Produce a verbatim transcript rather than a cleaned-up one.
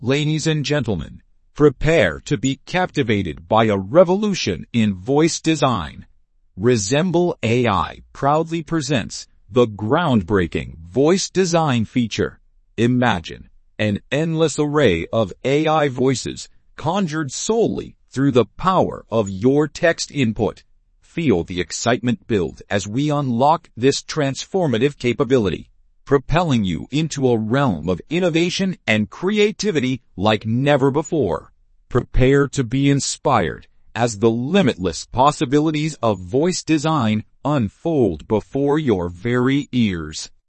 Ladies and gentlemen, prepare to be captivated by a revolution in voice design. Resemble A I proudly presents the groundbreaking voice design feature. Imagine an endless array of A I voices conjured solely through the power of your text input. Feel the excitement build as we unlock this transformative capability, propelling you into a realm of innovation and creativity like never before. Prepare to be inspired as the limitless possibilities of voice design unfold before your very ears.